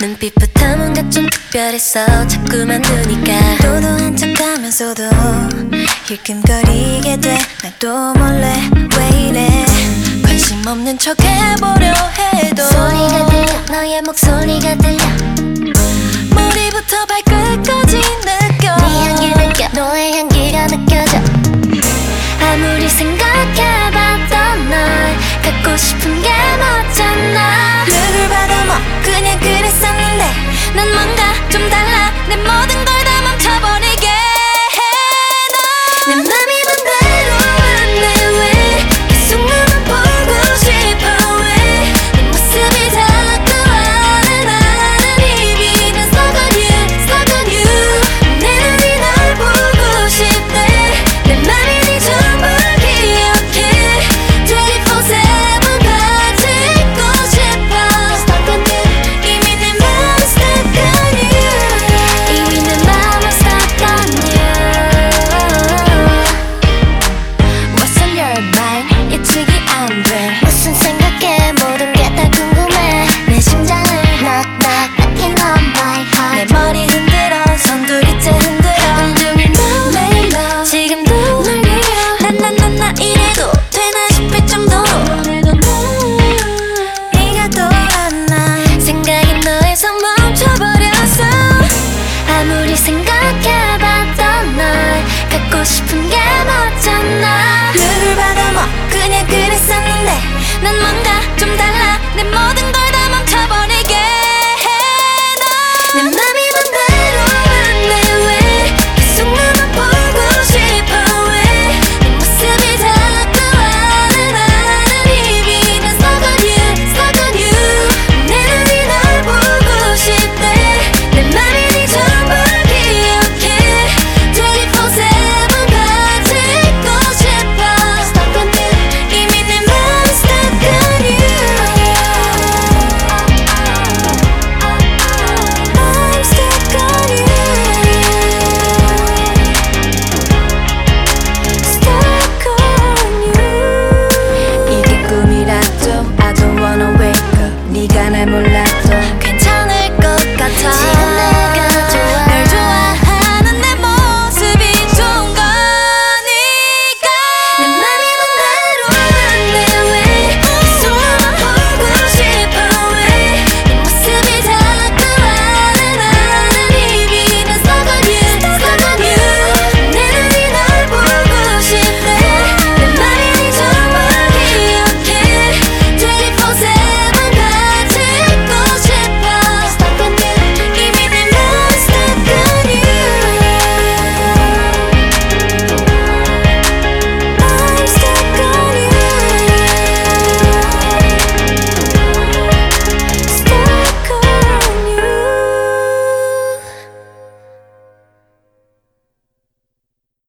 눈빛부터 뭔가 좀 특별했어. 자꾸만 두니까 도도한 척하면서도 힐끔거리게 돼. 나도 몰래 왜 이래. 관심 없는 척 해보려 해도 소리가 들려, 너의 목소리가 들려. 머리부터 발끝까지 느껴. 네 향기 느껴, 너의 향기가 느껴져. 아무리 생각해봐도 널 갖고 싶은 게